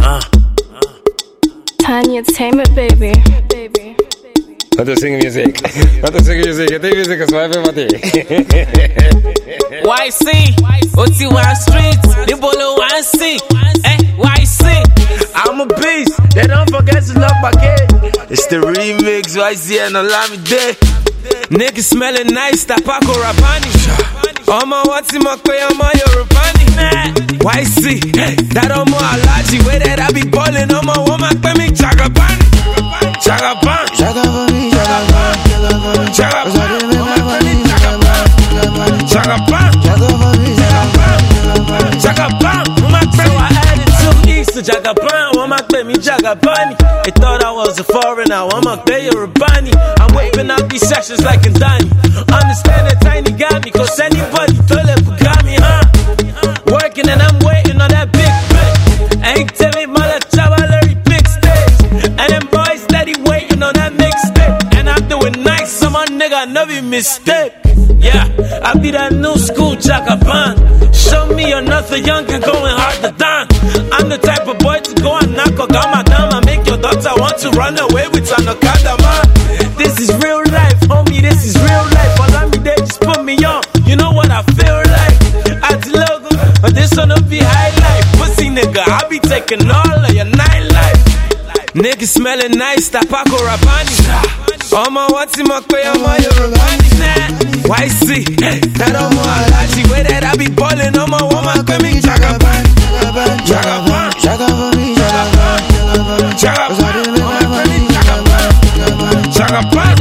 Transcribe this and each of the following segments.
Tiny Entertainment, baby. Let us sing music. Let us sing music. The music is for everybody. YC, OT1 Streets, Nibolo 1C. YC, I'm a beast. They don't forget to lock my gate. It's the remix, YC and Olamide. Niggas smelling nice, Tapako Rapani. Oma wati makwe, Oma Yorubani. YC, that Oma Alaji. Way that I be ballin', Oma woman, pay me Chagabani. Chagaban, Chagaban, Chagaban, Chagaban. So I added 2 E's to Jagaban. One my pay me Jagabani. They thought I was a foreigner. One my pay Yorubani. I'm whipping out these sessions like a Danny. Understand that Tiny got me, cause anybody told it got me, huh? Working and I'm waiting on that big bitch. Ain't tell me mother Chavalary big stage. And them boys steady waiting on that mixtape. And I'm doing nice, so my nigga no be mistake. Yeah, I be that new school Jagaban. Show me another younger going hard to down. I'm the type of boy to go and knock a gamma down. I make your daughter want to run away with an okada, man. This is real life, homie, this is real life. Olamide just put me on, you know what I feel like. At the logo, but this one will be high life. Pussy nigga, I be taking all of your nightlife. Niggas smelling nice, Tapako Rapani. Oma wati makwe, Oma Yorubani. YC, that Oma Alaji. Way that I be ballin', Oma woman, pay me Chagaban. Chagaban, Chagaban, Chagaban, Chagaban,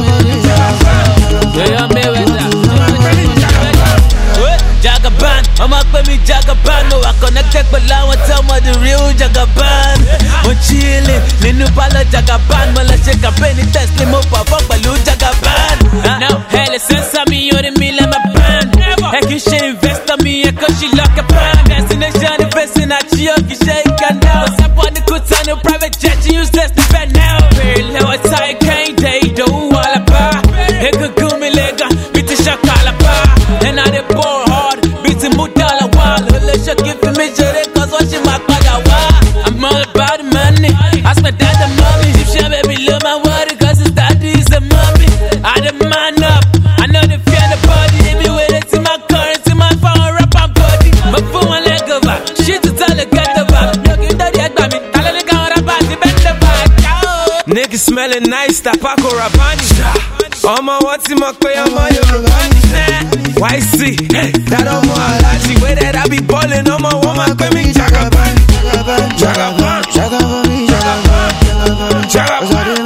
Jagaban, I'ma pay me Jagaban. No, I connected but I want tell me the real Jagaban. I'm chillin', Ninu Pala Jagaban. Mala shake a penny test, Limo Papa Balu Jagaban. Now, hell, since I'm you're the mill, I'm a band. Heck, you should invest on me, cause she lock a pan. Destination, investing at you, you shake and down. What's up on the good time, no private jet, you useless to bed now. Real low, it's I can't day, do all about. Heck, a gummy lega, beat the shakala bar. And I the ball hard, beat the mudala wall. Let's give me jere, cause watching my father. I'm all about the money. Ask my dad the mommy. If she baby love my water, cause his daddy is a mommy. I the man up. I know the fear the body. They be waiting to my currency, my phone rap and body. My phone one leg over. Shit to tell the get the back. Looking dirty at me. Tell the car about the bend the back. Niggas smelling nice, Tapako Rapani. Oma wati makwe, Oma Yorubani. YC, that Oma Alaji. Way that I be ballin', Oma woman, pay me Jagaban. Jagaban, Jagaban, Jagaban, Jagaban,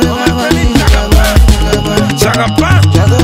Jagaban,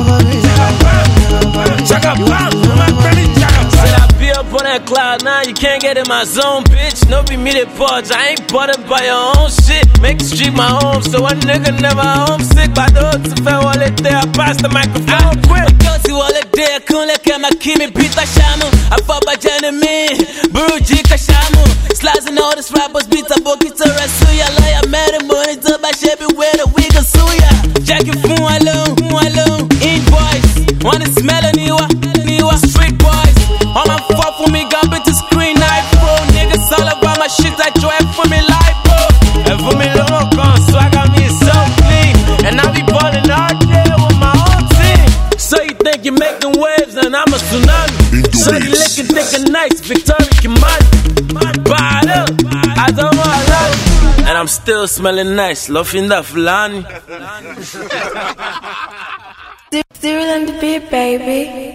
Jagaban, said I be up on that cloud, now you can't get in my zone, bitch. No be me that budge, I ain't bothered by your own shit. Make the street my home, so a nigga never homesick. By the hood to fair wallet there, I pass the microphone quick. Guilty wallet there, couldn't let my kimi beat the shamu. I fought by Janami, Buruji Kashamu. Slicing all these rappers, beat a bucket to Rasuya. Lawyer, mad and money to my shabby where the wig of Suya. Jackie Fun alone, in boys. Wanna smell a Niwa, street boys. All my fuck for me, got bit to screen iPhone. Niggas all about my shit, I drive for me life, bro. And for me, long gone, so I got me so clean. And I be ballin' all day with my own team. So you think you're making waves, and I'm a tsunami. So you licking, thinking nice, Victoria Kimani. Bad up, I don't know I love you. And I'm still smelling nice, loving that Fulani. Zero on the beat, baby.